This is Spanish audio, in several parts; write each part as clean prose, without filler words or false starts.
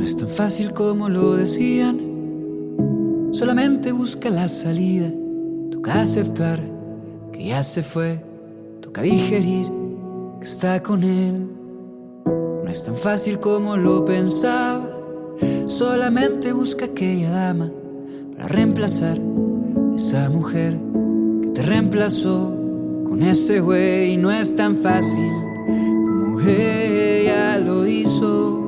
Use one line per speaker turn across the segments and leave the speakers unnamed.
es tan fácil como lo decían. Solamente busca la salida. Toca aceptar que ya se fue. Toca digerir que está con él. No es tan fácil como lo pensaba. Solamente busca aquella dama para reemplazar esa mujer que te reemplazó con ese güey. No es tan fácil como ella lo hizo.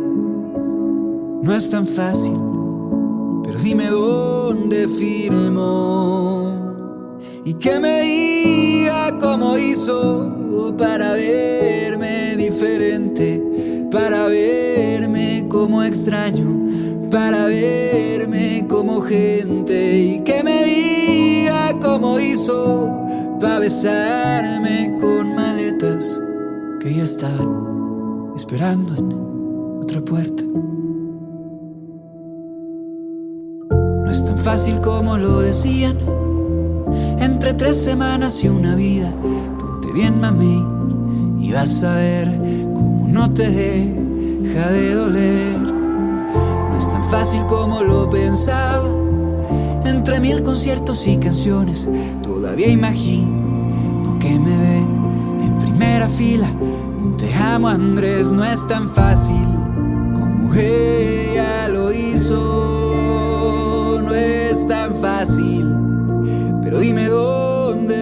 No es tan fácil, pero dime dónde firmó y que me diga cómo hizo para verme diferente, para verme como extraño, para verme como gente, y que me diga cómo hizo para besarme con maletas que ya estaban esperando en otra puerta. No es tan fácil como lo decían. Entre 3 semanas y una vida, ponte bien, mami, y vas a ver cómo no te deja de doler. No es tan fácil como lo pensaba. Entre 1000 conciertos y canciones, todavía imagino que me ve en primera fila. Un te amo, Andrés. No es tan fácil como ella lo hizo. No es tan fácil, pero dime dónde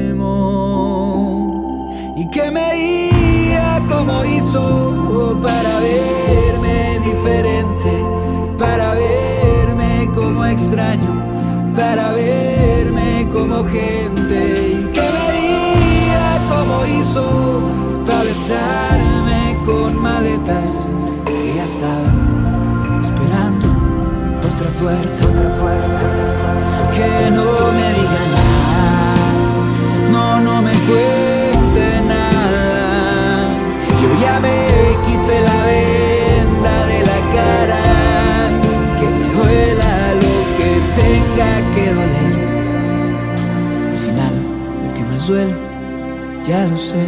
firmó y que me diga cómo hizo para verme diferente, para verme como extraño, para verme como gente, y que me diga cómo hizo para besarme con maletas que ya estaban esperando otra puerta. Que no me diga nada, no me cuente nada. Yo ya me quité la venda de la cara. Que me duela lo que tenga que doler. Al final, lo que más duele, ya lo sé.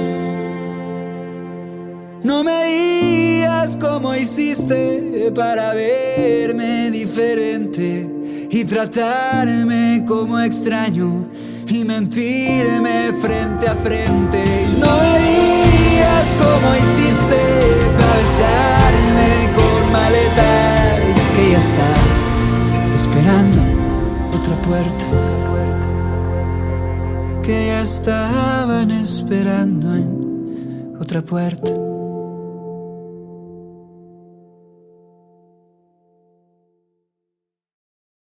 No me digas cómo hiciste para verme diferente y tratarme como extraño y mentirme frente a frente. No me digas cómo hiciste para besarme con maletas que ya está esperando otra puerta, que ya estaban esperando en otra puerta.